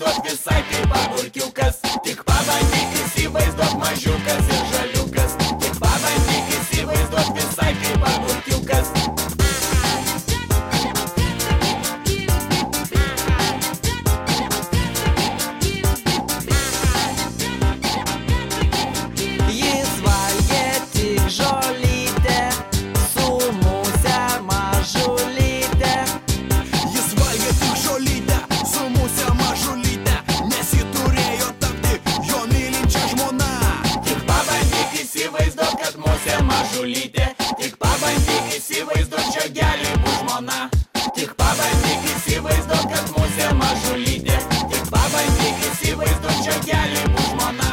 įsivaizduok visai kaip agurkiukas. Tik pabandyk įsivaizduok mažiukas ir žaliukas. Tik pabandyk įsivaizduok visai kaip agurkiukas. Jis valgė tik žolytę su muse mažulyte. Jis valgė tik žolytę su muse mažulyte, nes ji turėjo tapti jo mylinčia žmona. Tik pabandyk įsivaizduok, kad musė mažulytė. Tik pabandyk įsivaizduok, žiogelį bus žmona. Tik pabandyk įsivaizduok, kad musė mažulytė. Tik pabandyk įsivaizduok, žiogelį bus žmona.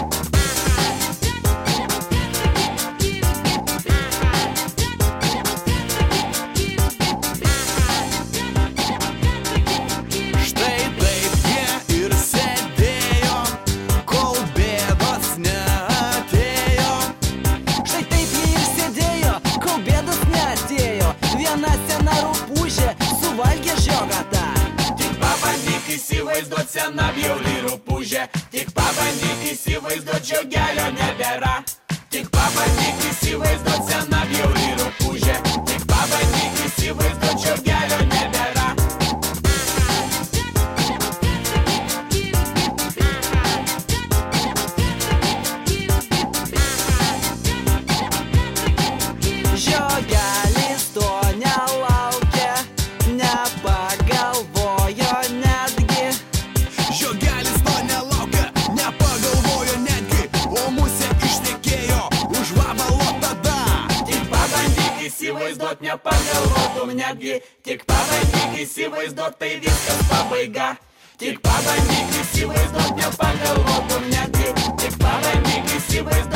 Štai taip jie ir sėdėjo, kol bėdos neatėjo. Štai taip jie ir sėdėjo, kol bėdos neatėjo. Viena sena rupūžė suvalgė žiogą. Tik pabandyk įsivaizduot seną bjaurį rupūžę. Tik pabandyk įsivaizduot, žiogelio nebėra. Tik pabandyk įsivaizduot seną bjaurį rupūžę. Tik pabandyk įsivaizduot, žiogelio nebėra. Žiogelis to nelaukė, nepagalvojo netgi. Žiogelis to nelaukia, nepagalvojo netgi, o musė ištekėjo už vabalo tada. Tik pabandyk įsivaizduot, nepagalvotum netgi. Tik pabandyk įsivaizduot, tai viskas pabaiga. Tik pabandyk įsivaizduot, nepagalvotum netgi. Tik pabandyk įsivaizduot.